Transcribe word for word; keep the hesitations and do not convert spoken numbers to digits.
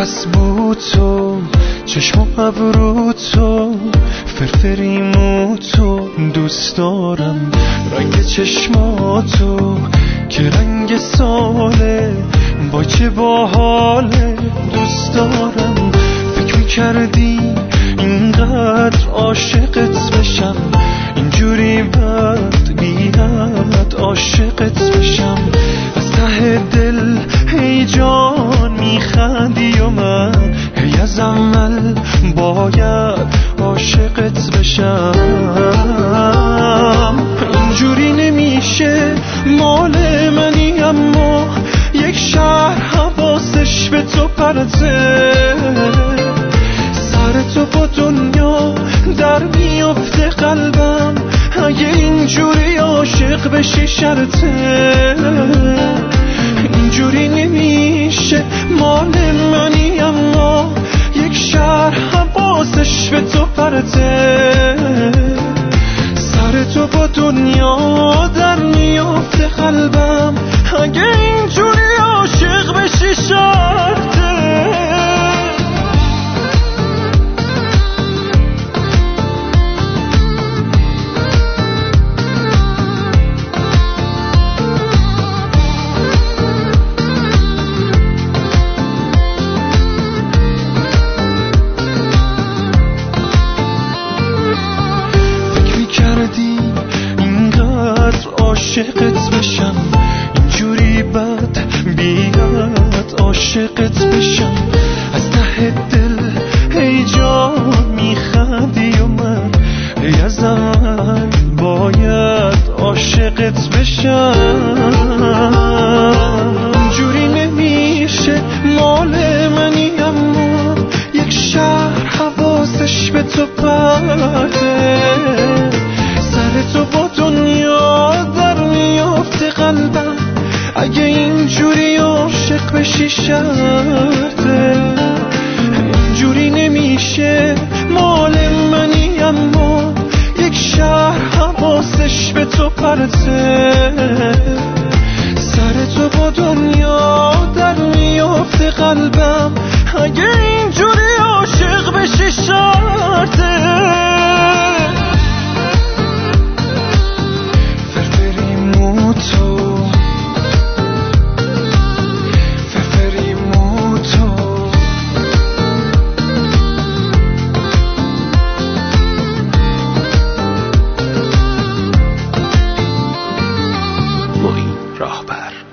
از بوتو چشم و ابروتو فرفریموتو دوست دارم، رنگ چشماتو که رنگ ساله با چه باحاله دوست دارم. فکر میکردی اینقدر عاشقت بشم، اینجوری بد بیاد عاشقت بشم. از ته دل هی جان میخندی و من هی از اول باید عاشقت بشم. اینجوری نمیشه مال منی، اما یک شهر حواسش به تو پرته. سر تو با دنیا در میفته قلبم، اگه اینجوری عاشق بشی شرطه. اینجوری نمیشه مال منی، اما یک شهر حواسش به تو پرته. سر تو با دنیا در میفته قلبم، اگه اینجوری عاشق بشی شرطه. عاشقت بشم، اینجوری بد بیاد عاشقت بشم. از ته دل هی جان میخندی و من هی از اول باید عاشقت بشم. اینجوری نمیشه مال منی، اما یک شهر حواسش به تو پرته. سر تو با دنیا در میافته قلبم، اگه اینجوری عاشق بشی شرطه. اینجوری نمیشه مال منی، اما یک شهر حواسش به تو پرته. سر تو با دنیا در میافته قلبم، اگه اینجوری عاشق بشی شرطه. راهبر